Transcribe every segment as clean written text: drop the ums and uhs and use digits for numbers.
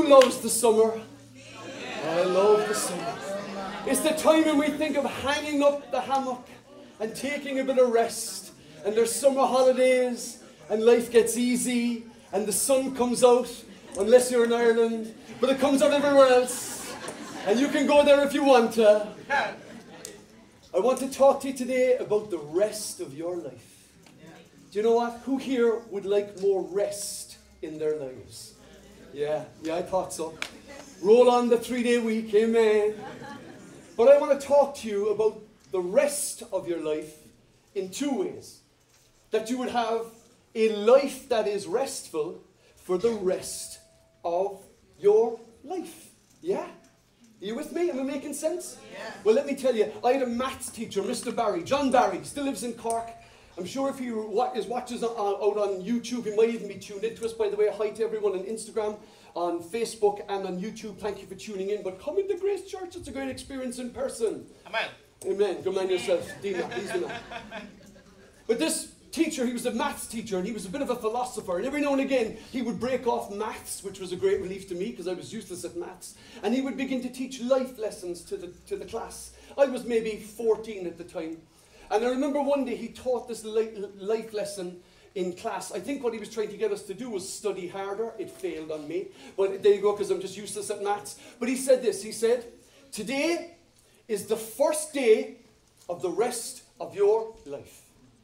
Who loves the summer? I love the summer. It's the time when we think of hanging up the hammock and taking a bit of rest. And there's summer holidays and life gets easy and the sun comes out, unless you're in Ireland, but it comes out everywhere else. And you can go there if you want to. I want to talk to you today about the rest of your life. Do you know what? Who here would like more rest in their lives? Yeah, I thought so. Roll on the 3-day week, amen. But I want to talk to you about the rest of your life in 2 ways. That you would have a life that is restful for the rest of your life. Yeah? Are you with me? Am I making sense? Yeah. Well, let me tell you, I had a maths teacher, Mr. Barry, John Barry, still lives in Cork. I'm sure if he watches out on YouTube, he might even be tuned into us. By the way, hi to everyone on Instagram, on Facebook, and on YouTube. Thank you for tuning in. But come into Grace Church. It's a great experience in person. Amen. Amen. Good man yourself. Dina, he's the man. But this teacher, he was a maths teacher, and he was a bit of a philosopher. And every now and again, he would break off maths, which was a great relief to me, because I was useless at maths. And he would begin to teach life lessons to the class. I was maybe 14 at the time. And I remember one day he taught this life lesson in class. I think what he was trying to get us to do was study harder. It failed on me. But there you go, because I'm just useless at maths. But he said this. He said, today is the first day of the rest of your life.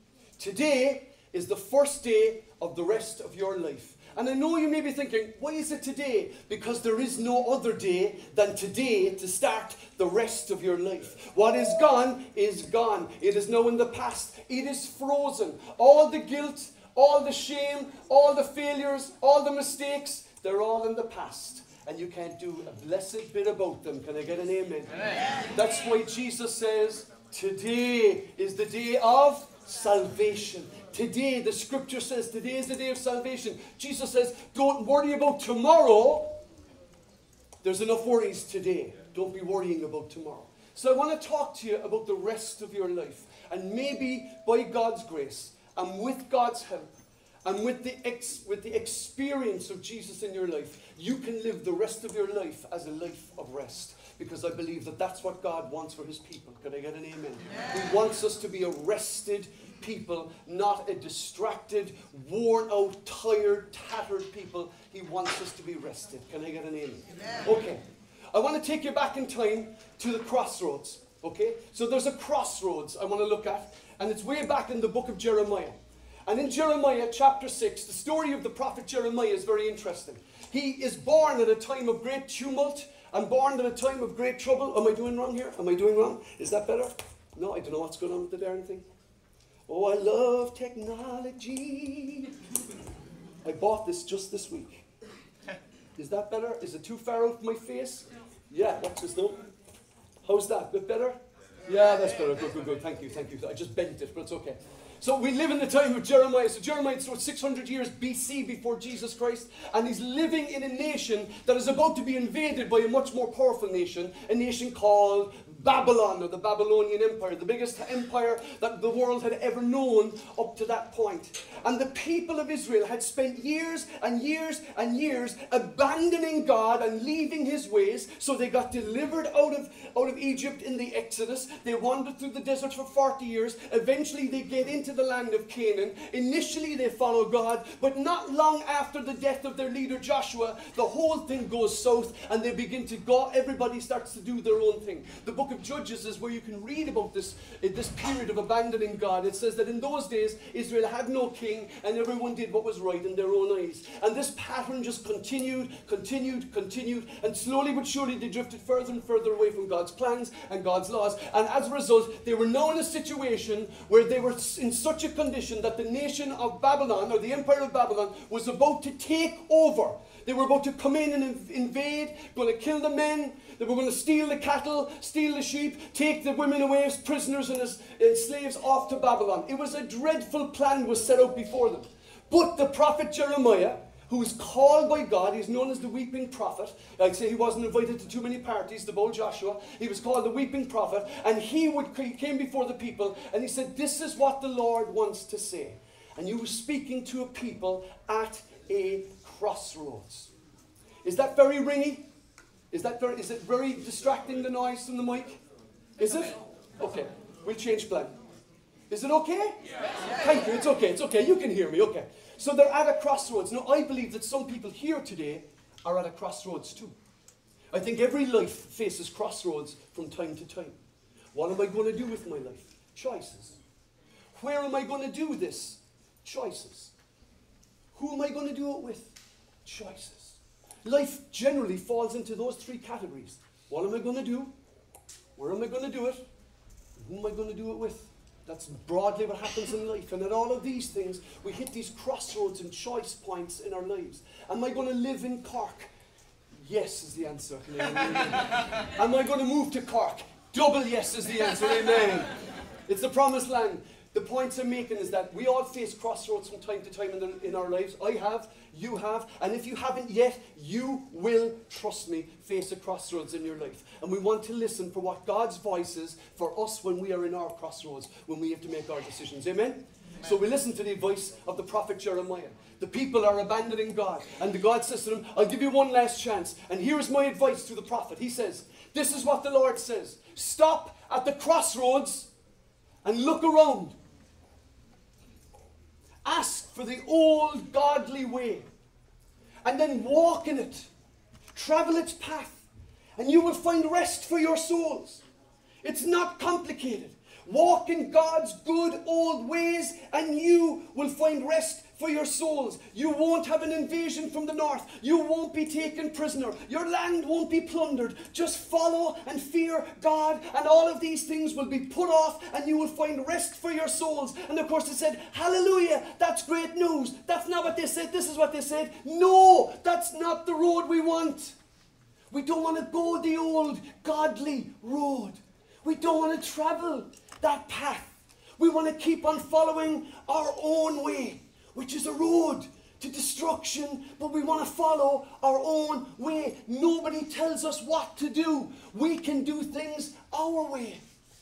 Today is the first day of the rest of your life. And I know you may be thinking, why is it today? Because there is no other day than today to start the rest of your life. What is gone is gone. It is now in the past. It is frozen. All the guilt, all the shame, all the failures, all the mistakes, they're all in the past. And you can't do a blessed bit about them. Can I get an amen? Amen. That's why Jesus says, today is the day of salvation. Today, the scripture says, today is the day of salvation. Jesus says, don't worry about tomorrow. There's enough worries today. Don't be worrying about tomorrow. So I want to talk to you about the rest of your life. And maybe by God's grace, and with God's help, and with the experience of Jesus in your life, you can live the rest of your life as a life of rest. Because I believe that that's what God wants for his people. Could I get an amen? Yeah. He wants us to be a rested people, not a distracted, worn out, tired, tattered people. He wants us to be rested. Can I get an amen? Okay. I want to take you back in time to the crossroads. Okay? So there's a crossroads I want to look at. And it's way back in the book of Jeremiah. And in Jeremiah chapter 6, the story of the prophet Jeremiah is very interesting. He is born at a time of great tumult and born at a time of great trouble. Am I doing wrong here? Am I doing wrong? Is that better? No, I don't know what's going on with the darn thing. Oh, I love technology. I bought this just this week. Is that better? Is it too far out my face? Yeah, watch this though. How's that? Bit better? Yeah, that's better. Good. Thank you. I just bent it, but it's okay. So we live in the time of Jeremiah. So Jeremiah is 600 years BC before Jesus Christ. And he's living in a nation that is about to be invaded by a much more powerful nation. A nation called Babylon, or the Babylonian Empire. The biggest empire that the world had ever known up to that point. And the people of Israel had spent years and years and years abandoning God and leaving his ways. So they got delivered out of Egypt in the Exodus. They wandered through the desert for 40 years. Eventually they get into the land of Canaan. Initially they follow God, but not long after the death of their leader Joshua, the whole thing goes south and they begin to go, everybody starts to do their own thing. The book of Judges is where you can read about this period of abandoning God. It says that in those days Israel had no king and everyone did what was right in their own eyes. And this pattern just continued, and slowly but surely they drifted further and further away from God's plans and God's laws. And as a result, they were now in a situation where they were in such a condition that the nation of Babylon, or the empire of Babylon, was about to take over. They were about to come in and invade, going to kill the men. They were going to steal the cattle, steal the sheep, take the women away as prisoners and as slaves off to Babylon. It was a dreadful plan was set out before them. But the prophet Jeremiah, who was called by God, he's known as the weeping prophet. I'd say he wasn't invited to too many parties, the bold Joshua. He was called the weeping prophet. And he came before the people and he said, this is what the Lord wants to say. And he was speaking to a people at a crossroads. Is that very ringy? Is it very distracting, the noise from the mic? Is it? Okay, we'll change plan. Is it okay? Yes. Thank you, it's okay, you can hear me, okay. So they're at a crossroads. Now, I believe that some people here today are at a crossroads too. I think every life faces crossroads from time to time. What am I going to do with my life? Choices. Where am I going to do this? Choices. Who am I going to do it with? Choices. Life generally falls into those three categories. What am I going to do? Where am I going to do it? Who am I going to do it with? That's broadly what happens in life. And at all of these things, we hit these crossroads and choice points in our lives. Am I going to live in Cork? Yes is the answer. Am I going to move to Cork? Double yes is the answer. Amen. It's the promised land. The points I'm making is that we all face crossroads from time to time in our lives. I have, you have, and if you haven't yet, you will, trust me, face a crossroads in your life. And we want to listen for what God's voice is for us when we are in our crossroads, when we have to make our decisions. Amen? Amen. So we listen to the voice of the prophet Jeremiah. The people are abandoning God. And God says to them, I'll give you one last chance. And here is my advice to the prophet. He says, this is what the Lord says. Stop at the crossroads and look around. Ask for the old godly way. And then walk in it. Travel its path. And you will find rest for your souls. It's not complicated. Walk in God's good old ways and you will find rest for your souls. You won't have an invasion from the north. You won't be taken prisoner. Your land won't be plundered. Just follow and fear God and all of these things will be put off and you will find rest for your souls. And of course they said, hallelujah, that's great news. That's not what they said. This is what they said. No, that's not the road we want. We don't want to go the old godly road. We don't want to travel that path. We want to keep on following our own way, which is a road to destruction, but we want to follow our own way. Nobody tells us what to do. We can do things our way.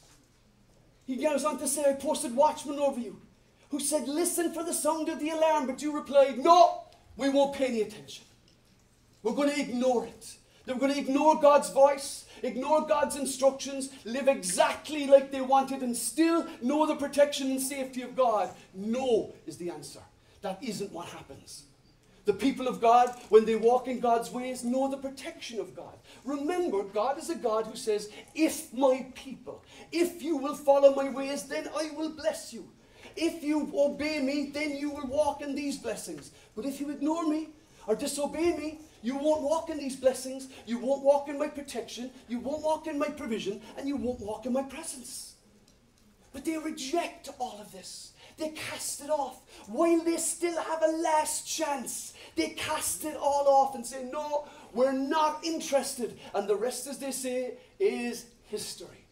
He goes on to say, I posted watchmen over you, who said, listen for the sound of the alarm, but you replied, no, we won't pay any attention. We're going to ignore it. They're going to ignore God's voice, ignore God's instructions, live exactly like they wanted and still know the protection and safety of God. No is the answer. That isn't what happens. The people of God, when they walk in God's ways, know the protection of God. Remember, God is a God who says, if my people, if you will follow my ways, then I will bless you. If you obey me, then you will walk in these blessings. But if you ignore me or disobey me, you won't walk in these blessings, you won't walk in my protection, you won't walk in my provision, and you won't walk in my presence. But they reject all of this. They cast it off. While they still have a last chance, they cast it all off and say, no, we're not interested. And the rest, as they say, is history.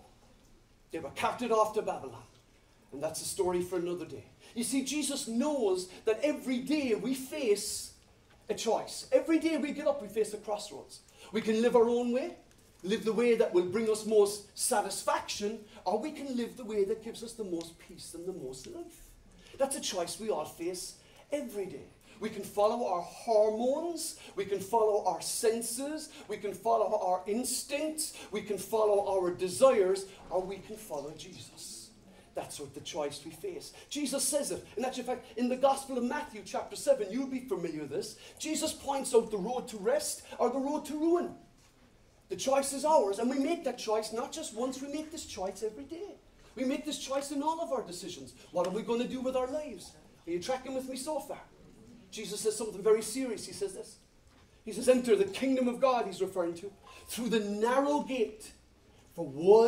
They were carted off to Babylon. And that's a story for another day. You see, Jesus knows that every day we face a choice. Every day we get up, we face a crossroads. We can live our own way, live the way that will bring us most satisfaction, or we can live the way that gives us the most peace and the most life. That's a choice we all face every day. We can follow our hormones, we can follow our senses, we can follow our instincts, we can follow our desires, or we can follow Jesus. That's what the choice we face. Jesus says it. In actual fact, in the Gospel of Matthew chapter 7, you'll be familiar with this. Jesus points out the road to rest or the road to ruin. The choice is ours, and we make that choice not just once, we make this choice every day. We make this choice in all of our decisions. What are we going to do with our lives? Are you tracking with me so far? Jesus says something very serious. He says this. He says, enter the kingdom of God, he's referring to, through the narrow gate. For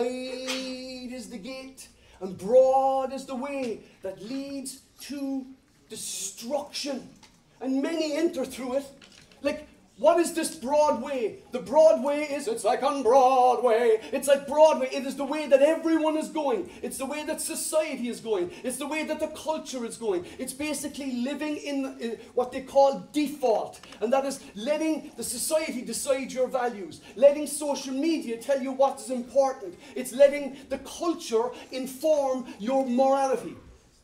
wide is the gate, and broad is the way that leads to destruction. And many enter through it. Like, what is this broad way? The broad way is, it's like on Broadway. It's like Broadway. It is the way that everyone is going. It's the way that society is going. It's the way that the culture is going. It's basically living in what they call default. And that is letting the society decide your values. Letting social media tell you what is important. It's letting the culture inform your morality.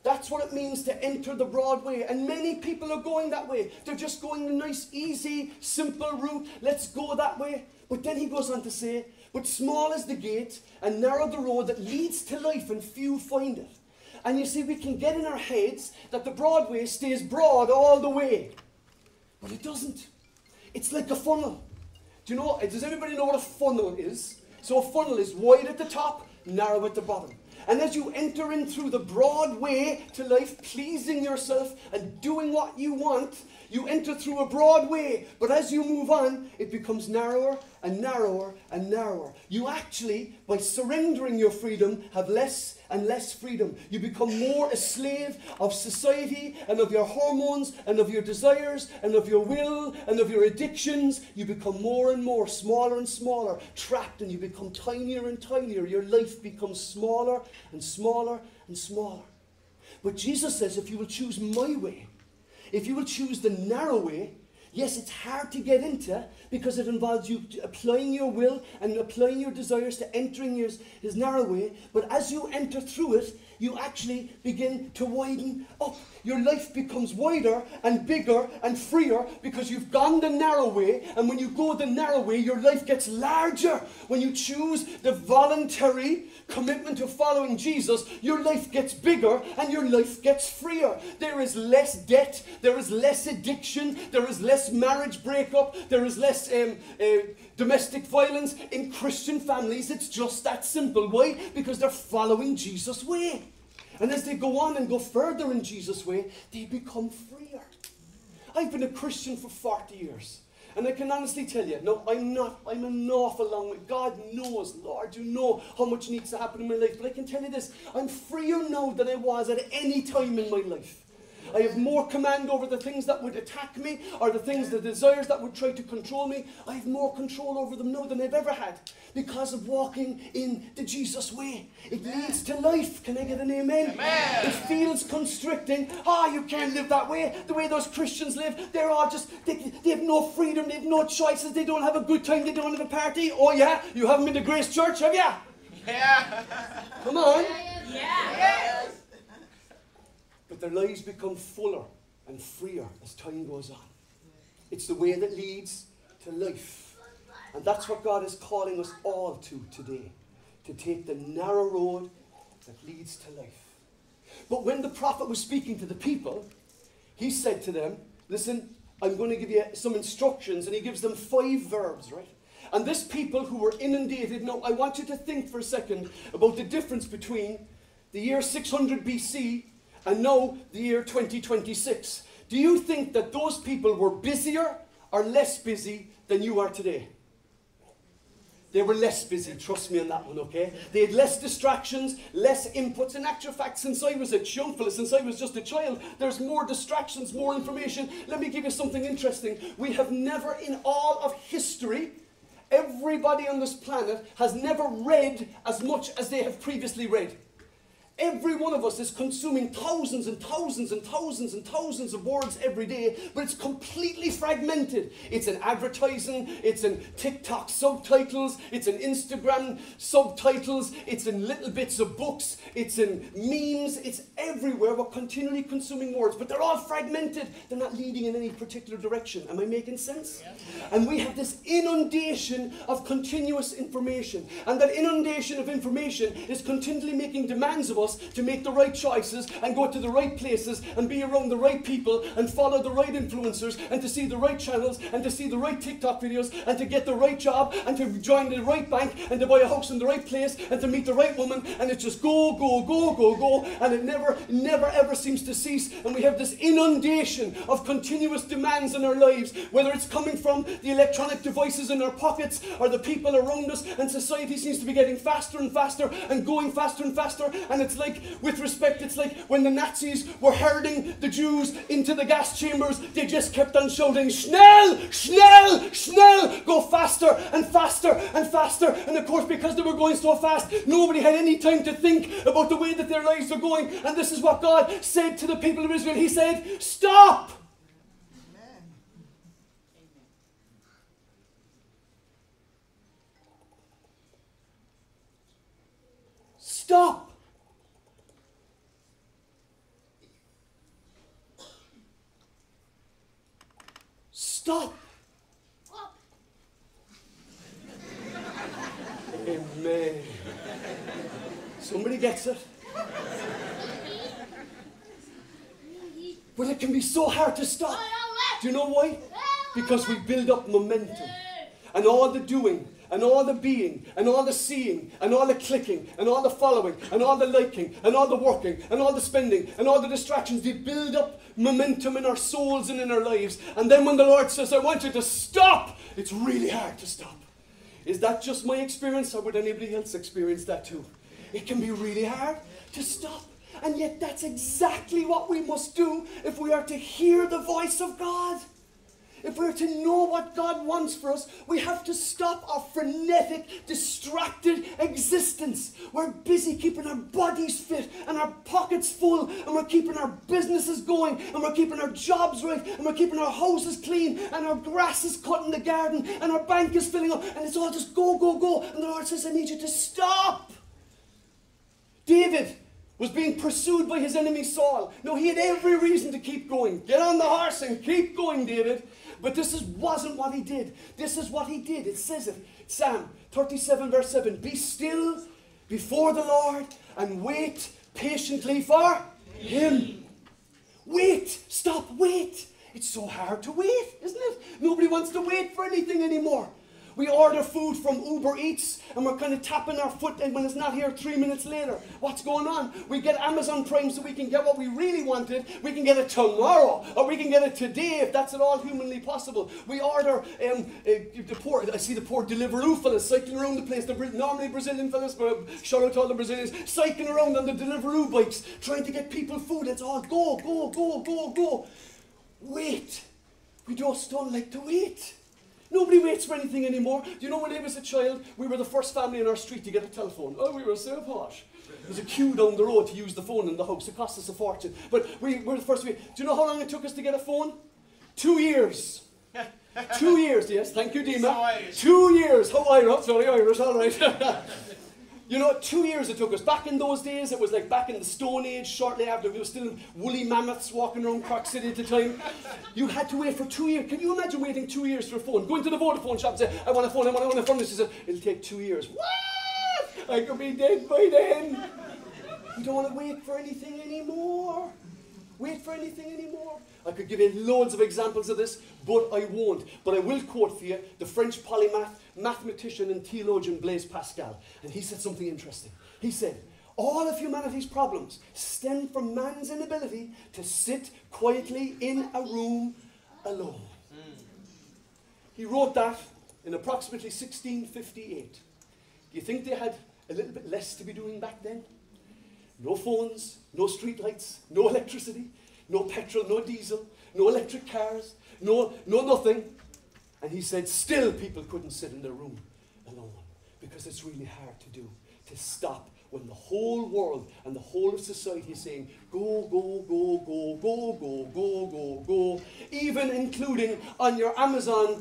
That's what it means to enter the broad way. And many people are going that way. They're just going the nice, easy, simple route. Let's go that way. But then he goes on to say, but small is the gate and narrow the road that leads to life, and few find it. And you see, we can get in our heads that the broad way stays broad all the way. But it doesn't. It's like a funnel. Do you know, does anybody know what a funnel is? So a funnel is wide at the top, narrow at the bottom. And as you enter in through the broad way to life, pleasing yourself and doing what you want, you enter through a broad way. But as you move on, it becomes narrower and narrower and narrower. You actually, by surrendering your freedom, have less and less freedom. You become more a slave of society and of your hormones and of your desires and of your will and of your addictions. You become more and more, smaller and smaller, trapped, and you become tinier and tinier. Your life becomes smaller and smaller and smaller. But Jesus says, if you will choose my way, if you will choose the narrow way, yes, it's hard to get into because it involves you applying your will and applying your desires to entering his narrow way. But as you enter through it, you actually begin to widen up. Your life becomes wider and bigger and freer because you've gone the narrow way. And when you go the narrow way, your life gets larger. When you choose the voluntary commitment to following Jesus, your life gets bigger and your life gets freer. There is less debt, there is less addiction, there is less marriage breakup, there is less domestic violence in Christian families. It's just that simple. Why? Because they're following Jesus' way. And as they go on and go further in Jesus' way, they become freer. I've been a Christian for 40 years. And I can honestly tell you, no, I'm an awful long way. God knows, Lord, you know how much needs to happen in my life. But I can tell you this, I'm freer now than I was at any time in my life. I have more command over the things that would attack me, or the desires that would try to control me. I have more control over them now than I've ever had, because of walking in the Jesus way. It leads to life. Can I get an amen? Amen. It feels constricting. You can't live that way. The way those Christians live, they're all just, they have no freedom, they have no choices, they don't have a good time, they don't have a party. Oh yeah? You haven't been to Grace Church, have you? Yeah. Come on. Yeah. But their lives become fuller and freer as time goes on. It's the way that leads to life. And that's what God is calling us all to today. To take the narrow road that leads to life. But when the prophet was speaking to the people, he said to them, listen, I'm going to give you some instructions. And he gives them 5 verbs, right? And this people who were inundated, now I want you to think for a second about the difference between the year 600 BC and now the year 2026. Do you think that those people were busier or less busy than you are today? They were less busy, trust me on that one, okay? They had less distractions, less inputs. In actual fact, since I was a young fella, since I was just a child, there's more distractions, more information. Let me give you something interesting. We have never in all of history, everybody on this planet has never read as much as they have previously read. Every one of us is consuming thousands and thousands and thousands and thousands of words every day, but it's completely fragmented. It's in advertising, it's in TikTok subtitles, it's in Instagram subtitles, it's in little bits of books, it's in memes, it's everywhere. We're continually consuming words, but they're all fragmented. They're not leading in any particular direction. Am I making sense? Yeah. And we have this inundation of continuous information, and that inundation of information is continually making demands of us to make the right choices and go to the right places and be around the right people and follow the right influencers and to see the right channels and to see the right TikTok videos and to get the right job and to join the right bank and to buy a house in the right place and to meet the right woman, and it's just go, go, go, go, go, and it never ever seems to cease. And we have this inundation of continuous demands in our lives, whether it's coming from the electronic devices in our pockets or the people around us, and society seems to be getting faster and faster and going faster and faster. And it's like, with respect, it's like when the Nazis were herding the Jews into the gas chambers, they just kept on shouting, Schnell, Schnell, Schnell, go faster and faster and faster. And of course, because they were going so fast, nobody had any time to think about the way that their lives are going. And this is what God said to the people of Israel. He said, stop. Amen. Stop. stop. Amen. Somebody gets it. But it can be so hard to stop. Do you know why? Because we build up momentum. And all the doing, and all the being, and all the seeing, and all the clicking, and all the following, and all the liking, and all the working, and all the spending, and all the distractions, they build up momentum in our souls and in our lives. And then when the Lord says, I want you to stop, it's really hard to stop. Is that just my experience, or would anybody else experience that too? It can be really hard to stop. And yet that's exactly what we must do if we are to hear the voice of God. If we're to know what God wants for us, we have to stop our frenetic, distracted existence. We're busy keeping our bodies fit and our pockets full, and we're keeping our businesses going, and we're keeping our jobs right, and we're keeping our houses clean, and our grass is cut in the garden, and our bank is filling up, and it's all just go, go, go. And the Lord says, I need you to stop. David was being pursued by his enemy Saul. No, he had every reason to keep going. Get on the horse and keep going, David. But wasn't what he did. This is what he did. It says it. Psalm 37 verse 7. Be still before the Lord and wait patiently for him. Wait. Stop. Wait. It's so hard to wait, isn't it? Nobody wants to wait for anything anymore. We order food from Uber Eats and we're kind of tapping our foot and when it's not here 3 minutes later. What's going on? We get Amazon Prime so we can get what we really wanted. We can get it tomorrow or we can get it today if that's at all humanly possible. We order I see the poor Deliveroo fellas cycling around the place. Normally Brazilian fellas, but shout out to all the Brazilians, cycling around on the Deliveroo bikes trying to get people food. It's all go, go, go, go, go. Wait. We just don't like to wait. Nobody waits for anything anymore. Do you know when I was a child, we were the first family in our street to get a telephone. Oh, we were so posh. There was a queue down the road to use the phone in the house. It cost us a fortune. But we were the first. Do you know how long it took us to get a phone? 2 years. 2 years, yes. Thank you, Dima. 2 years. How Irish? Sorry, Irish, all right. You know, 2 years it took us. Back in those days, it was like back in the Stone Age, shortly after, there were still woolly mammoths walking around Cork City at the time. You had to wait for 2 years. Can you imagine waiting 2 years for a phone? Going to the Vodafone shop and say, I want a phone, I want a phone. She said, it'll take 2 years. What? I could be dead by then. We don't want to wait for anything anymore. Wait for anything anymore. I could give you loads of examples of this, but I won't. But I will quote for you the French polymath, mathematician and theologian Blaise Pascal. And he said something interesting. He said, all of humanity's problems stem from man's inability to sit quietly in a room alone. He wrote that in approximately 1658. Do you think they had a little bit less to be doing back then? No phones, no street lights, no electricity, no petrol, no diesel, no electric cars, no nothing. And he said still people couldn't sit in their room alone because it's really hard to do, to stop when the whole world and the whole of society is saying go, go, go, go, go, go, go, go, go, even including on your Amazon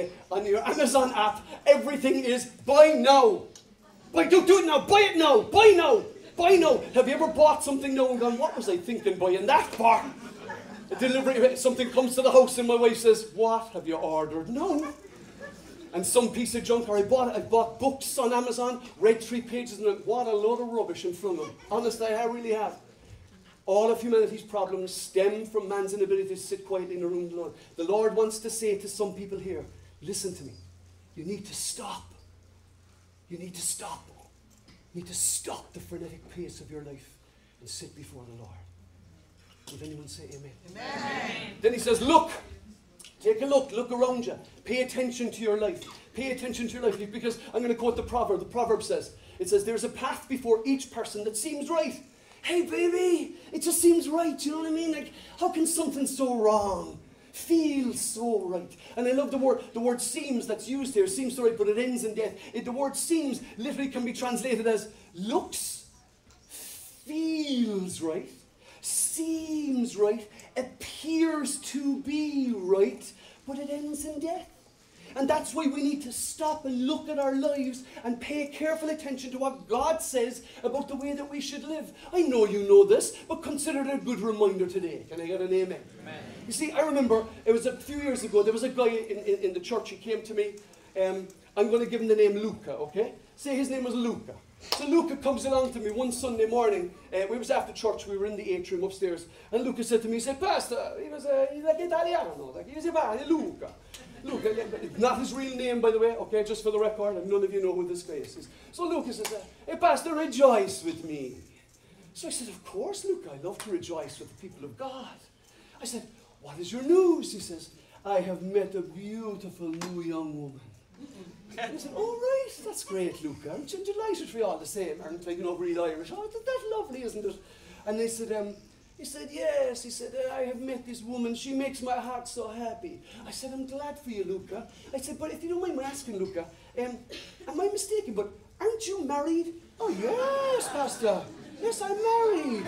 app, everything is buy now. Do it now, buy it now, buy now. Buy now. Have you ever bought something now and gone, what was I thinking buying that for? A delivery, something comes to the house and my wife says, what have you ordered now? And some piece of junk, or I bought books on Amazon, read 3 pages and went, what a load of rubbish in front of them. Honestly, I really have. All of humanity's problems stem from man's inability to sit quietly in a room alone. The Lord wants to say to some people here, listen to me. You need to stop. You need to stop. You need to stop the frenetic pace of your life and sit before the Lord. Would anyone say amen? Amen. Then he says, look. Take a look. Look around you. Pay attention to your life. Pay attention to your life. Because I'm going to quote the proverb. The proverb says, it says, there's a path before each person that seems right. Hey, baby, it just seems right. You know what I mean? Like, how can something so wrong feel so right? And I love the word seems that's used here. Seems so right, but it ends in death. The word seems literally can be translated as looks, feels right, seems right, appears to be right, but it ends in death. And that's why we need to stop and look at our lives and pay careful attention to what God says about the way that we should live. I know you know this, but consider it a good reminder today. Can I get an amen? Amen. You see, I remember, it was a few years ago, there was a guy in the church, he came to me. I'm going to give him the name Luca, okay? Say his name was Luca. So Luca comes along to me one Sunday morning. We was after church, we were in the atrium upstairs. And Luca said to me, he said, Pastor, he's like Italiano, like he's Luca. Luca, not his real name, by the way, okay, just for the record, and none of you know who this guy is. So Luca says, hey, Pastor, rejoice with me. So I said, of course, Luca, I love to rejoice with the people of God. I said, what is your news? He says, I have met a beautiful new young woman. I said, oh, right, that's great, Luca. I'm delighted for you all the same. Aren't I, real Irish? Oh, that's lovely, isn't it? And they said, he said, yes. He said, I have met this woman. She makes my heart so happy. I said, I'm glad for you, Luca. I said, but if you don't mind me asking, Luca, am I mistaken, but aren't you married? Oh, yes, Pastor. Yes, I'm married.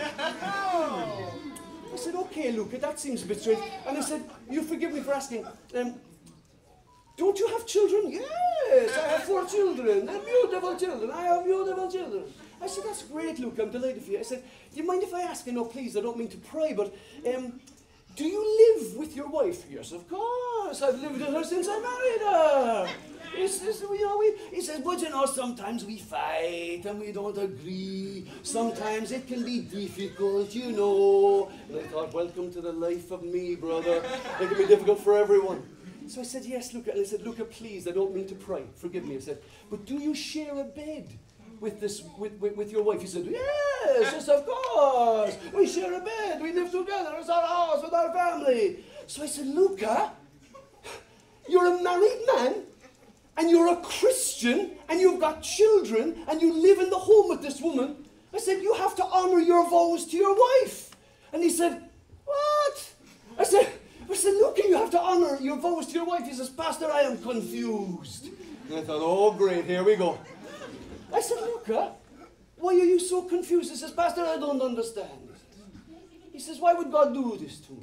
I said, okay, Luca, that seems a bit strange. And I said, you forgive me for asking, don't you have children? Yes, I have 4 children. They're beautiful children. I have beautiful children. I said, that's great, Luke. I'm delighted for you. I said, do you mind if I ask? No, please, I don't mean to pry, but do you live with your wife? Yes, of course. I've lived with her since I married her. He says, but sometimes we fight and we don't agree. Sometimes it can be difficult, And I thought, welcome to the life of me, brother. It can be difficult for everyone. So I said, yes, Luca. And I said, Luca, please, I don't mean to pry. Forgive me. I said, but do you share a bed with your wife? He said, yes, of course. We share a bed. We live together. It's our house with our family. So I said, Luca, you're a married man, and you're a Christian, and you've got children, and you live in the home with this woman. I said, you have to honor your vows to your wife. And he said, what? I said, Luca, you have to honor your vows to your wife. He says, Pastor, I am confused. And I thought, oh, great, here we go. I said, Luca, why are you so confused? He says, Pastor, I don't understand. He says, why would God do this to me?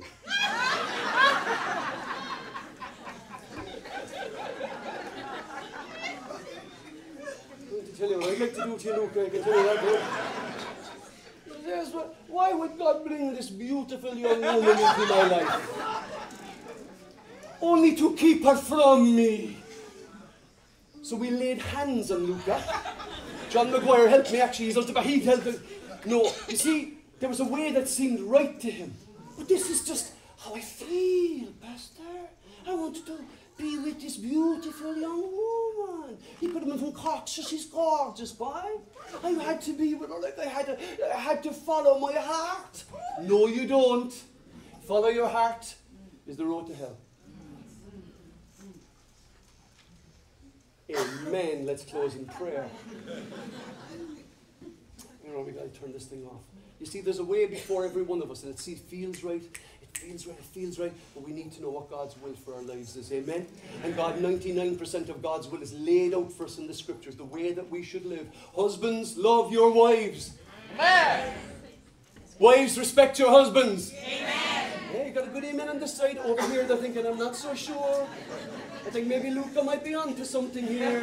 I'm going to tell you what I'd like to do to you, Luca. I can tell you that. Yes, why would God bring this beautiful young woman into my life? Only to keep her from me. So we laid hands on Luca. John McGuire helped me, actually. He'd helped me. No, you see, there was a way that seemed right to him. But this is just how I feel, Pastor. I want to be with this beautiful young woman. He put him in from Cork, so she's gorgeous, boy. I had to be with her, like I had to follow my heart. No, you don't. Follow your heart is the road to hell. Amen. Let's close in prayer. We got to turn this thing off. You see, there's a way before every one of us, and it feels right. It feels right, but we need to know what God's will for our lives is. Amen? And God, 99% of God's will is laid out for us in the scriptures, the way that we should live. Husbands, love your wives. Amen. Wives, respect your husbands. Amen. Yeah, you got a good amen on this side. Over here, they're thinking, I'm not so sure. I think maybe Luca might be onto something here.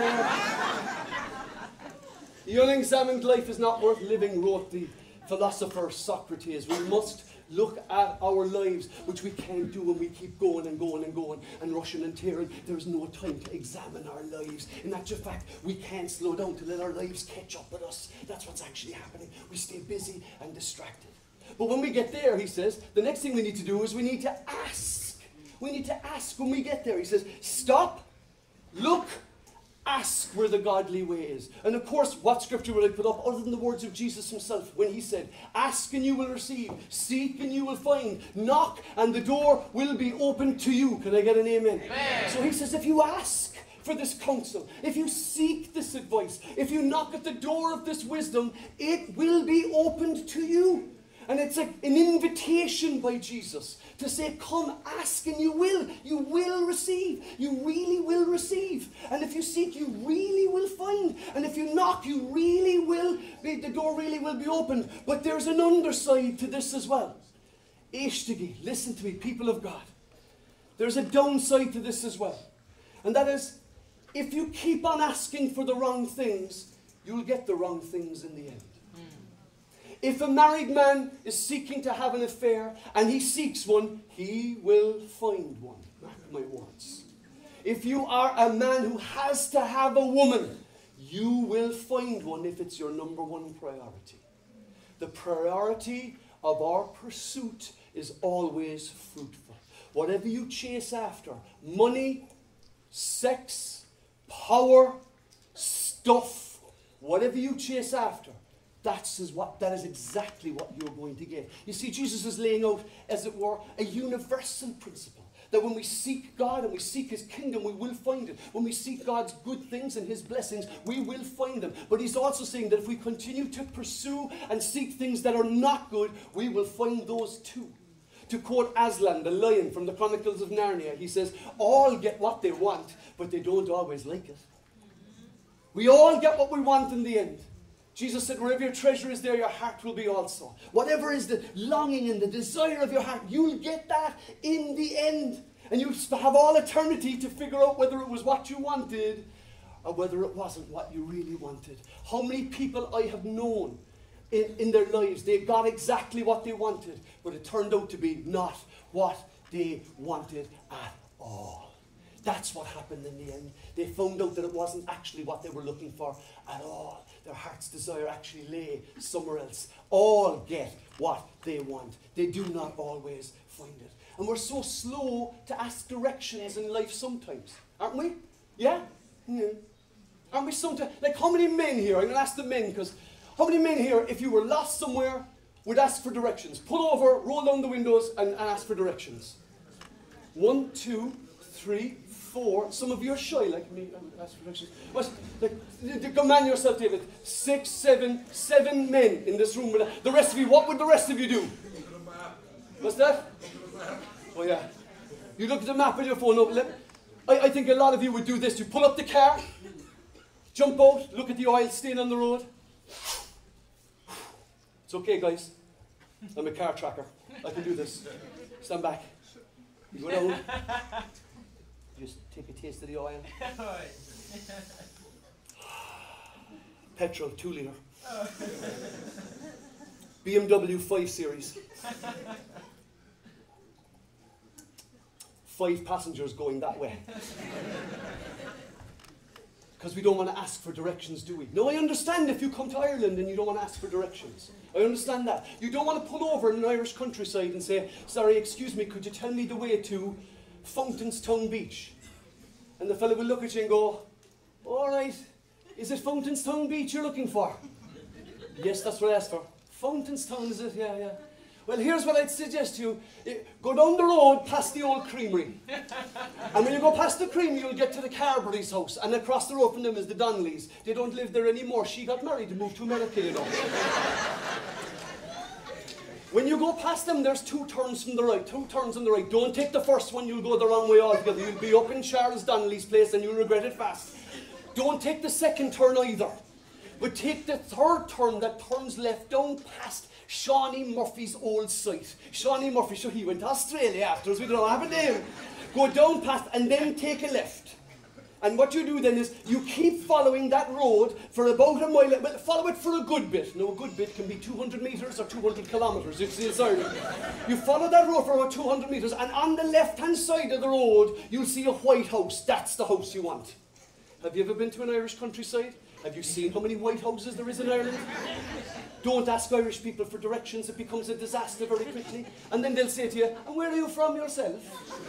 The unexamined life is not worth living, wrote the philosopher Socrates. We must look at our lives, which we can't do when we keep going and going and going and rushing and tearing. There is no time to examine our lives. In actual fact, we can't slow down to let our lives catch up with us. That's what's actually happening. We stay busy and distracted. But when we get there, he says, the next thing we need to do is we need to ask. We need to ask when we get there. He says, stop, look, ask where the godly way is. And of course, what scripture would I put up other than the words of Jesus himself when he said, ask and you will receive, seek and you will find, knock and the door will be open to you. Can I get an amen? Amen. So he says, if you ask for this counsel, if you seek this advice, if you knock at the door of this wisdom, it will be opened to you. And it's like an invitation by Jesus to say, come, ask, and you will receive. You really will receive. And if you seek, you really will find. And if you knock, the door really will be opened. But there's an underside to this as well. Ishtagi, listen to me, people of God. There's a downside to this as well. And that is, if you keep on asking for the wrong things, you'll get the wrong things in the end. If a married man is seeking to have an affair and he seeks one, he will find one. Mark my words. If you are a man who has to have a woman, you will find one if it's your number one priority. The priority of our pursuit is always fruitful. Whatever you chase after, money, sex, power, stuff, whatever you chase after, that is exactly what you're going to get. You see, Jesus is laying out, as it were, a universal principle. That when we seek God and we seek His kingdom, we will find it. When we seek God's good things and His blessings, we will find them. But He's also saying that if we continue to pursue and seek things that are not good, we will find those too. To quote Aslan, the lion from the Chronicles of Narnia, he says, all get what they want, but they don't always like it. We all get what we want in the end. Jesus said, wherever your treasure is, there your heart will be also. Whatever is the longing and the desire of your heart, you'll get that in the end. And you have all eternity to figure out whether it was what you wanted or whether it wasn't what you really wanted. How many people I have known in their lives, they got exactly what they wanted, but it turned out to be not what they wanted at all. That's what happened in the end. They found out that it wasn't actually what they were looking for at all. Their heart's desire actually lay somewhere else. All get what they want. They do not always find it. And we're so slow to ask directions in life sometimes. Aren't we? Yeah? Aren't we sometimes? Like, how many men here, I'm going to ask the men, because how many men here, if you were lost somewhere, would ask for directions? Pull over, roll down the windows, and ask for directions. 1, 2, 3, 4. Some of you are shy like me. Ask for directions. Command yourself, David. 6, 7 men in this room. The rest of you, what would the rest of you do? What's that? Oh yeah. You look at the map on your phone. No, I think a lot of you would do this. You pull up the car, jump out, look at the oil stain on the road. It's okay, guys. I'm a car tracker. I can do this. Stand back. You go down. Just take a taste of the oil. Petrol, 2 litre. BMW 5 Series. 5 passengers going that way. Because we don't want to ask for directions, do we? No, I understand if you come to Ireland and you don't want to ask for directions. I understand that. You don't want to pull over in an Irish countryside and say, sorry, excuse me, could you tell me the way to Fountainstown Beach? And the fellow will look at you and go, all right, is it Fountainstown Beach you're looking for? Yes, that's what I asked for. Fountainstown, is it? Yeah, yeah. Well, here's what I'd suggest to you. Go down the road past the old creamery. And when you go past the creamery, you'll get to the Carberry's house. And across the road from them is the Donnellys. They don't live there anymore. She got married and moved to America, you know. When you go past them, there's 2 turns from the right. 2 turns on the right. Don't take the first one. You'll go the wrong way altogether. You'll be up in Charles Donnelly's place and you'll regret it fast. Don't take the second turn either. But take the 3rd turn that turns left down past Shawnee Murphy's old site. Shawnee Murphy, sure, he went to Australia afterwards, we don't have a name. Go down past and then take a left. And what you do then is you keep following that road for about a mile, well, follow it for a good bit. Now, a good bit can be 200 metres or 200 kilometres, it's Ireland. You follow that road for about 200 metres, and on the left-hand side of the road, you'll see a white house. That's the house you want. Have you ever been to an Irish countryside? Have you seen how many white houses there is in Ireland? Don't ask Irish people for directions, it becomes a disaster very quickly. And then they'll say to you, and where are you from yourself?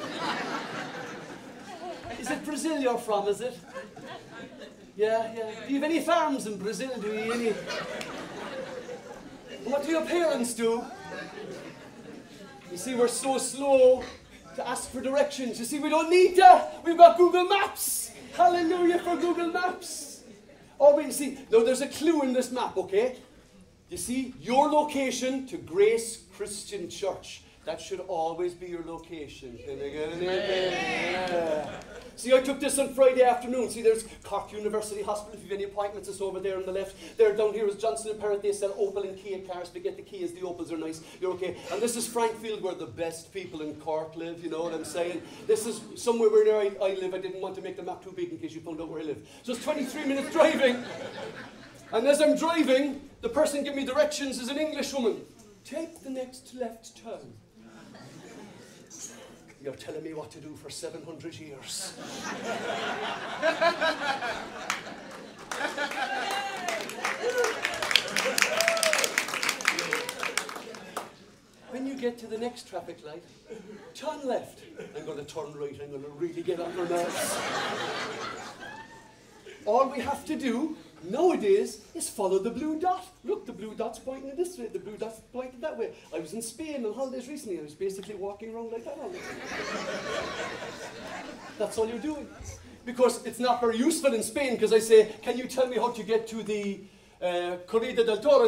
Is it Brazil you're from, is it? Yeah, yeah. Do you have any farms in Brazil? Do you any? What do your parents do? You see, we're so slow to ask for directions. You see, we don't need to. We've got Google Maps. Hallelujah for Google Maps. Oh, but you see, now there's a clue in this map, okay? You see, your location to Grace Christian Church. That should always be your location. Can I get an amen? Yeah. See, I took this on Friday afternoon. See, there's Cork University Hospital. If you have any appointments, it's over there on the left. There down here is Johnson & Perrott. They sell Opel and Kia cars. But get the Kias, the Opels are nice. You're okay. And this is Frankfield, where the best people in Cork live. You know what I'm saying? This is somewhere where I live. I didn't want to make the map too big in case you found out where I live. So it's 23 minutes driving. And as I'm driving, the person giving me directions is an English woman. Take the next left turn. You're telling me what to do for 700 years. When you get to the next traffic light, turn left. I'm going to turn right. I'm going to really get on her nerves. All we have to do nowadays is follow the blue dot. Look, the blue dot's pointing this way, the blue dot's pointing that way. I was in Spain on holidays recently. I was basically walking around like that all the time. That's all you're doing. Because it's not very useful in Spain, because I say, can you tell me how to get to the Corrida del Toro?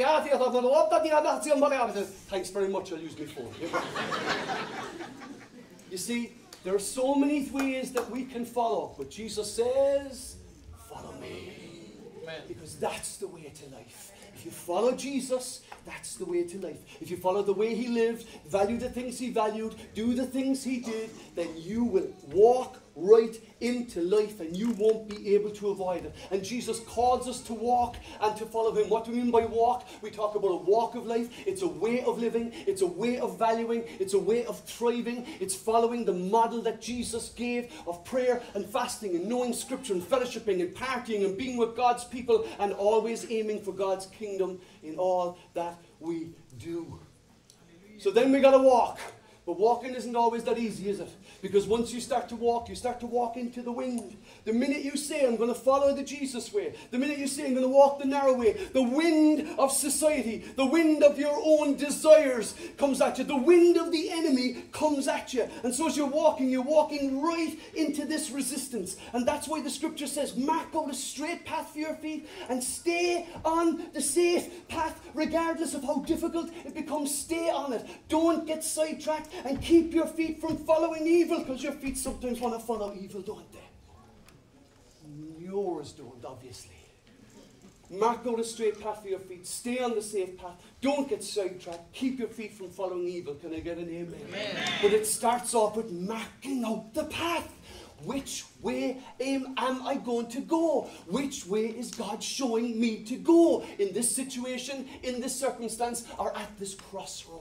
Thanks very much, I'll use my phone. You see, there are so many ways that we can follow, but Jesus says, follow me. Amen. Because that's the way to life. If you follow Jesus, that's the way to life. If you follow the way he lived, value the things he valued, do the things he did, then you will walk right into life and you won't be able to avoid it. And Jesus calls us to walk and to follow him. What do we mean by walk? We talk about a walk of life. It's a way of living. It's a way of valuing. It's a way of thriving. It's following the model that Jesus gave of prayer and fasting and knowing scripture and fellowshipping and partying and being with God's people and always aiming for God's kingdom in all that we do. So then we got to walk. But walking isn't always that easy, is it? Because once you start to walk into the wind. The minute you say, I'm going to follow the Jesus way, the minute you say, I'm going to walk the narrow way, the wind of society, the wind of your own desires comes at you. The wind of the enemy comes at you. And so as you're walking right into this resistance. And that's why the scripture says, mark out a straight path for your feet and stay on the safe path, regardless of how difficult it becomes. Stay on it. Don't get sidetracked. And keep your feet from following evil, because your feet sometimes want to follow evil, don't they? Yours don't, obviously. Mark out a straight path for your feet. Stay on the safe path. Don't get sidetracked. Keep your feet from following evil. Can I get an amen? Amen. But it starts off with marking out the path. Which way am I going to go? Which way is God showing me to go in this situation, in this circumstance, or at this crossroad?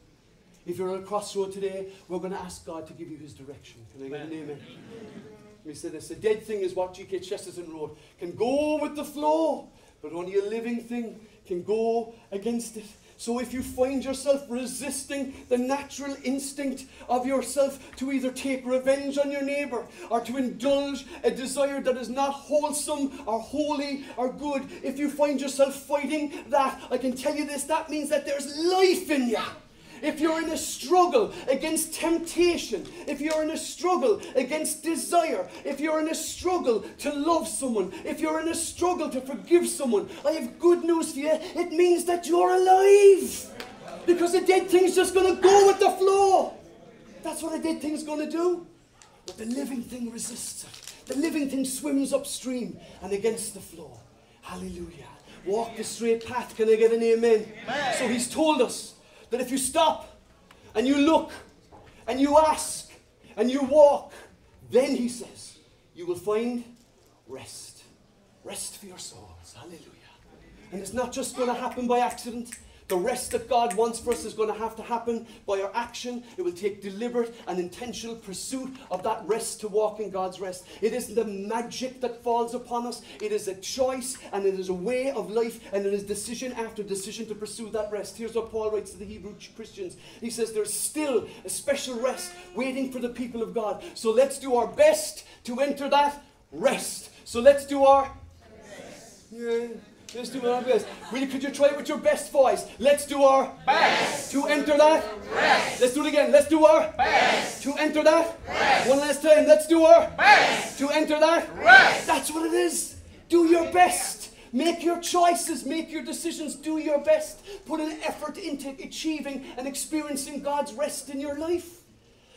If you're at a crossroad today, we're going to ask God to give you his direction. Can I get an amen? Let me say this. A dead thing is what G.K. Chesterton wrote. Can go with the flow, but only a living thing can go against it. So if you find yourself resisting the natural instinct of yourself to either take revenge on your neighbour or to indulge a desire that is not wholesome or holy or good, if you find yourself fighting that, I can tell you this, that means that there's life in you. If you're in a struggle against temptation, if you're in a struggle against desire, if you're in a struggle to love someone, if you're in a struggle to forgive someone, I have good news for you. It means that you're alive. Because a dead thing's just going to go with the flow. That's what a dead thing's going to do. But the living thing resists it. The living thing swims upstream and against the flow. Hallelujah. Walk the straight path. Can I get an amen? Amen. So he's told us that if you stop and you look and you ask and you walk, then he says, you will find rest. Rest for your souls. Hallelujah. And it's not just going to happen by accident. The rest that God wants for us is going to happen by our action. It will take deliberate and intentional pursuit of that rest to walk in God's rest. It isn't the magic that falls upon us. It is a choice and it is a way of life and it is decision after decision to pursue that rest. Here's what Paul writes to the Hebrew Christians. He says there's still a special rest waiting for the people of God. So let's do our best to enter that rest. So let's do our best. Yeah. Let's do our best. Really, could you try it with your best voice? Let's do our best to enter that rest. Let's do it again. Let's do our best to enter that rest. One last time. Let's do our best to enter that rest. That's what it is. Do your best. Make your choices. Make your decisions. Do your best. Put an effort into achieving and experiencing God's rest in your life.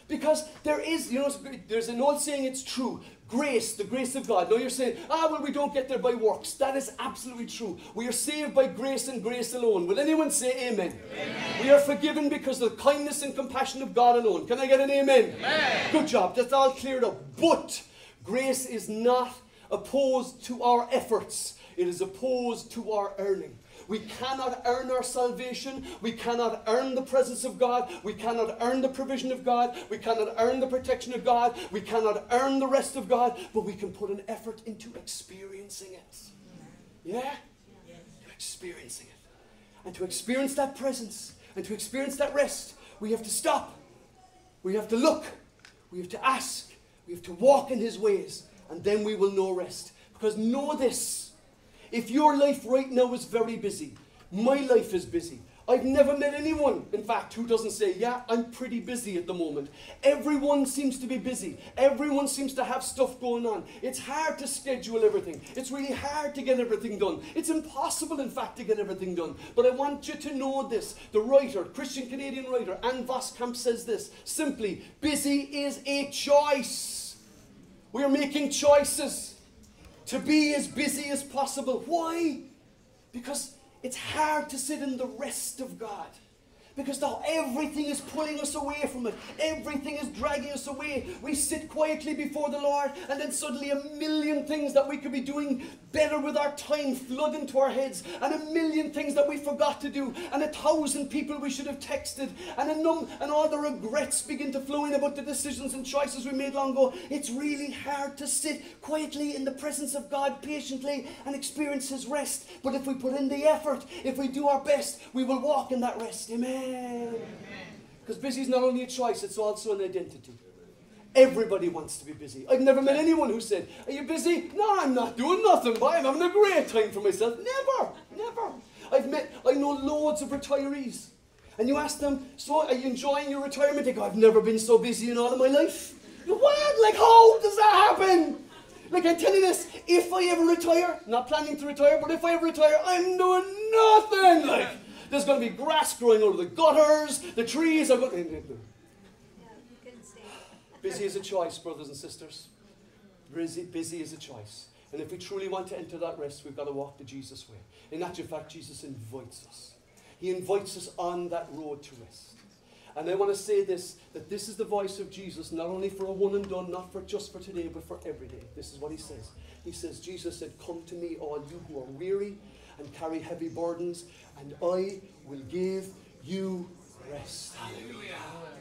Because there is, there's an old saying, it's true. Grace, the grace of God. Now you're saying, well, we don't get there by works. That is absolutely true. We are saved by grace and grace alone. Will anyone say amen? Amen. We are forgiven because of the kindness and compassion of God alone. Can I get an amen? Amen. Good job. That's all cleared up. But grace is not opposed to our efforts. It is opposed to our earning. We cannot earn our salvation. We cannot earn the presence of God. We cannot earn the provision of God. We cannot earn the protection of God. We cannot earn the rest of God. But we can put an effort into experiencing it. Yeah? To experiencing it. And to experience that presence and to experience that rest, we have to stop. We have to look. We have to ask. We have to walk in His ways. And then we will know rest. Because know this. If your life right now is very busy, my life is busy. I've never met anyone, in fact, who doesn't say, yeah, I'm pretty busy at the moment. Everyone seems to be busy. Everyone seems to have stuff going on. It's hard to schedule everything. It's really hard to get everything done. It's impossible, in fact, to get everything done. But I want you to know this. The writer, Christian Canadian writer, Anne Voskamp says this, simply, busy is a choice. We are making choices to be as busy as possible. Why? Because it's hard to sit in the rest of God. Because now everything is pulling us away from it. Everything is dragging us away. We sit quietly before the Lord, and then suddenly a million things that we could be doing better with our time flood into our heads, and a million things that we forgot to do, and 1,000 people we should have texted, and all the regrets begin to flow in about the decisions and choices we made long ago. It's really hard to sit quietly in the presence of God patiently and experience His rest. But if we put in the effort, if we do our best, we will walk in that rest. Amen. Because busy is not only a choice, it's also an identity. Everybody wants to be busy. I've never met anyone who said, are you busy? No, I'm not doing nothing, but I'm having a great time for myself. Never. I know loads of retirees. And you ask them, so are you enjoying your retirement? They go, I've never been so busy in all of my life. You go, what? Like, how does that happen? Like, I tell you this, if I ever retire, not planning to retire, but if I ever retire, I'm doing nothing. Like, there's going to be grass growing out of the gutters, the trees are going. Busy is a choice, brothers and sisters. Busy is a choice. And if we truly want to enter that rest, we've got to walk the Jesus way. In actual fact, Jesus invites us. He invites us on that road to rest. And I want to say this, that this is the voice of Jesus, not only for a one and done, not for just for today, but for every day. This is what He says. He says, Jesus said, come to me, all you who are weary and carry heavy burdens, and I will give you rest. Hallelujah.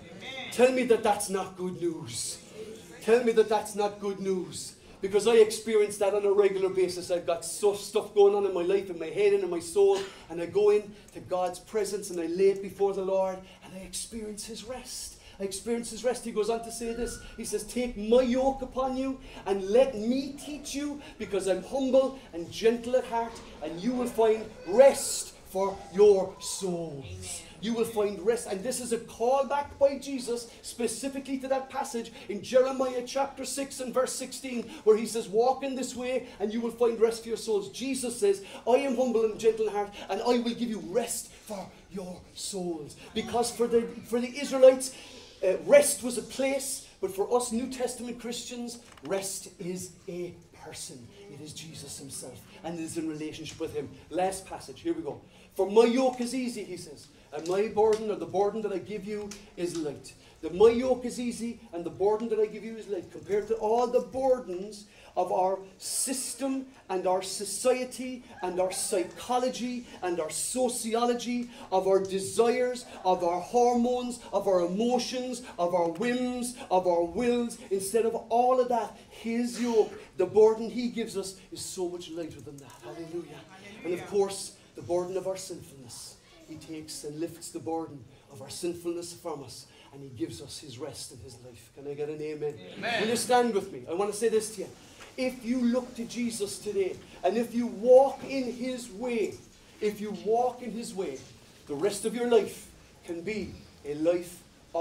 Tell me that that's not good news. Tell me that that's not good news. Because I experience that on a regular basis. I've got stuff going on in my life, in my head and in my soul, and I go into God's presence and I lay it before the Lord, and I experience His rest. I experience His rest. He goes on to say this. He says, take my yoke upon you and let me teach you, because I'm humble and gentle at heart, and you will find rest for your souls. You will find rest. And this is a call back by Jesus specifically to that passage in Jeremiah chapter 6 and verse 16, where He says, walk in this way and you will find rest for your souls. Jesus says, I am humble and gentle in heart, and I will give you rest for your souls. Because for the Israelites, rest was a place, but for us New Testament Christians, rest is a person. It is Jesus Himself, and it is in relationship with Him. Last passage, here we go. For my yoke is easy, He says, and my burden, or the burden that I give you, is light. That my yoke is easy and the burden that I give you is light, compared to all the burdens of our system and our society and our psychology and our sociology, of our desires, of our hormones, of our emotions, of our whims, of our wills. Instead of all of that, His yoke, the burden He gives us, is so much lighter than that. Hallelujah. And of course, the burden of our sinfulness, He takes and lifts the burden of our sinfulness from us, and He gives us His rest in His life. Can I get an amen? Amen. Will you stand with me? I want to say this to you. If you look to Jesus today, and if you walk in His way, the rest of your life can be a life of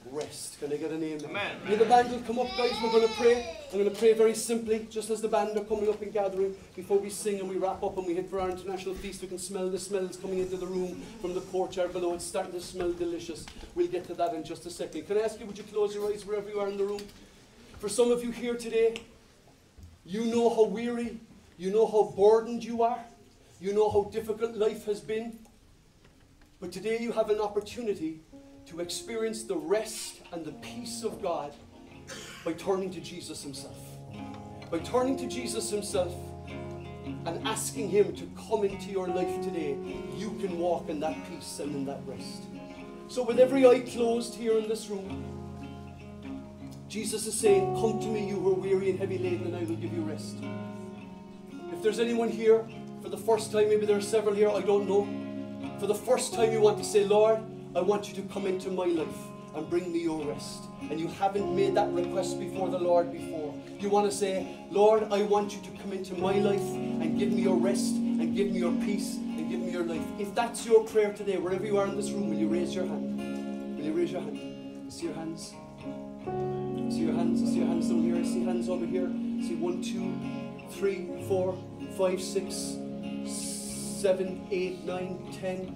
rest. Can I get an amen? Amen. May the band will come up, guys. We're going to pray. I'm going to pray very simply, just as the band are coming up and gathering. Before we sing and we wrap up and we head for our international feast, we can smell the smells coming into the room from the courtyard below. It's starting to smell delicious. We'll get to that in just a second. Can I ask you, would you close your eyes wherever you are in the room? For some of you here today, you know how weary, you know how burdened you are, you know how difficult life has been. But today you have an opportunity to experience the rest and the peace of God by turning to Jesus himself. By turning to Jesus himself and asking him to come into your life today, you can walk in that peace and in that rest. So with every eye closed here in this room, Jesus is saying, come to me, you who are weary and heavy laden, and I will give you rest. If there's anyone here for the first time, maybe there are several here, I don't know. For the first time you want to say, Lord, I want you to come into my life and bring me your rest. And you haven't made that request before the Lord before. You want to say, Lord, I want you to come into my life and give me your rest and give me your peace and give me your life. If that's your prayer today, wherever you are in this room, will you raise your hand? Will you raise your hand? I see your hands. I see your hands. I see your hands down here. I see hands over here. I see 1, 2, 3, 4, 5, 6, 7, 8, 9, 10,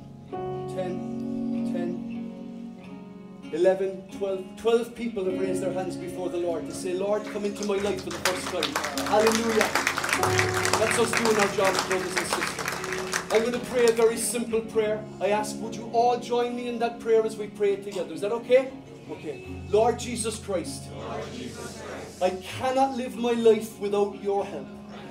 11, 12 people have raised their hands before the Lord to say, Lord, come into my life for the first time. Hallelujah. That's us doing our job, brothers and sisters. I'm going to pray a very simple prayer. I ask, would you all join me in that prayer as we pray it together? Is that okay? Okay. Lord Jesus Christ, I cannot live my life without your help.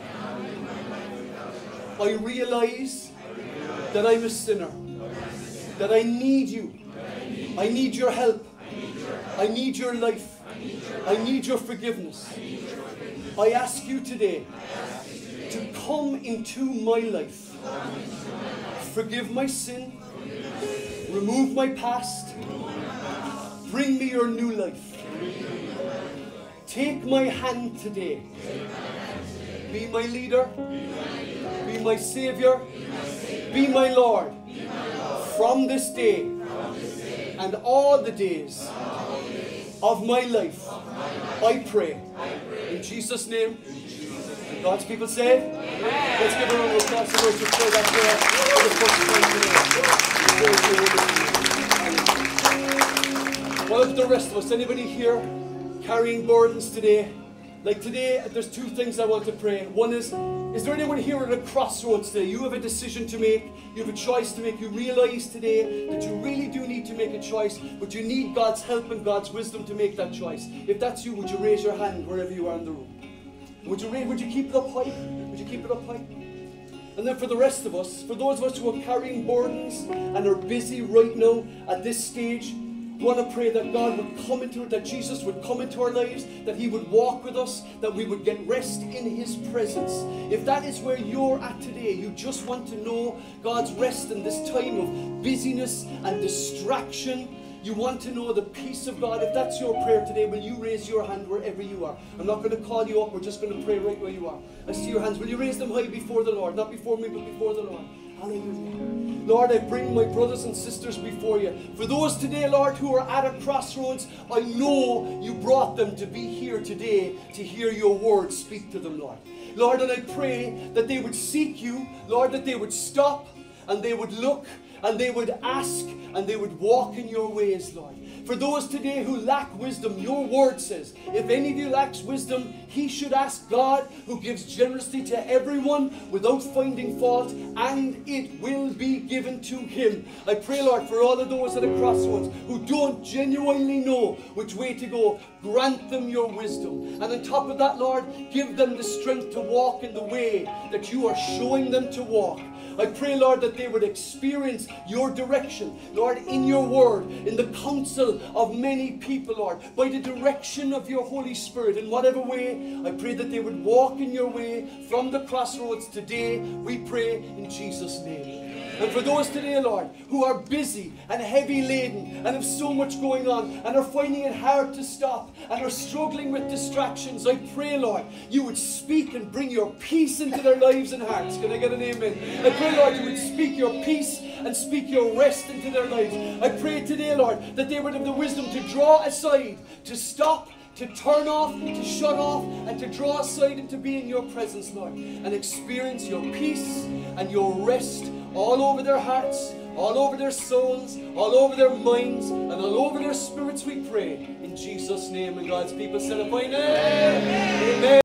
I realize that I'm a sinner, that I need you. I need your help. I need your life. I need your forgiveness. I ask you today to come into my life. Forgive my sin. Remove my past. Bring me your new life. Take my hand today. Be my leader. Be my Savior. Be my Lord. From this day and all the days of my life, I pray. In Jesus' name. And God's people say, let's give a round of applause to those who pray that prayer for the first time today. What about the rest of us? Anybody here carrying burdens today? Like today, there's two things I want to pray. One is there anyone here at a crossroads today? You have a decision to make. You have a choice to make. You realize today that you really do need to make a choice, but you need God's help and God's wisdom to make that choice. If that's you, would you raise your hand wherever you are in the room? Would you keep it up high? Would you keep it up high? And then for the rest of us, for those of us who are carrying burdens and are busy right now at this stage, I want to pray that God would come into it, that Jesus would come into our lives, that he would walk with us, that we would get rest in his presence. If that is where you're at today, you just want to know God's rest in this time of busyness and distraction, you want to know the peace of God. If that's your prayer today, will you raise your hand wherever you are? I'm not going to call you up, we're just going to pray right where you are. I see your hands. Will you raise them high before the Lord? Not before me, but before the Lord. Hallelujah. Lord, I bring my brothers and sisters before you. For those today, Lord, who are at a crossroads, I know you brought them to be here today to hear your word speak to them, Lord. Lord, and I pray that they would seek you, Lord, that they would stop and they would look and they would ask and they would walk in your ways, Lord. For those today who lack wisdom, your word says, if any of you lacks wisdom, he should ask God, who gives generously to everyone without finding fault, and it will be given to him. I pray, Lord, for all of those at a crossroads who don't genuinely know which way to go, grant them your wisdom. And on top of that, Lord, give them the strength to walk in the way that you are showing them to walk. I pray, Lord, that they would experience your direction, Lord, in your word, in the counsel of many people, Lord, by the direction of your Holy Spirit. In whatever way, I pray that they would walk in your way from the crossroads today. We pray in Jesus' name. And for those today, Lord, who are busy and heavy laden and have so much going on and are finding it hard to stop and are struggling with distractions, I pray, Lord, you would speak and bring your peace into their lives and hearts. Can I get an amen? I pray, Lord, you would speak your peace and speak your rest into their lives. I pray today, Lord, that they would have the wisdom to draw aside, to stop, to turn off, to shut off, and to draw aside and to be in your presence, Lord, and experience your peace and your rest all over their hearts, all over their souls, all over their minds, and all over their spirits, we pray. In Jesus' name, and God's people said, Amen. Amen.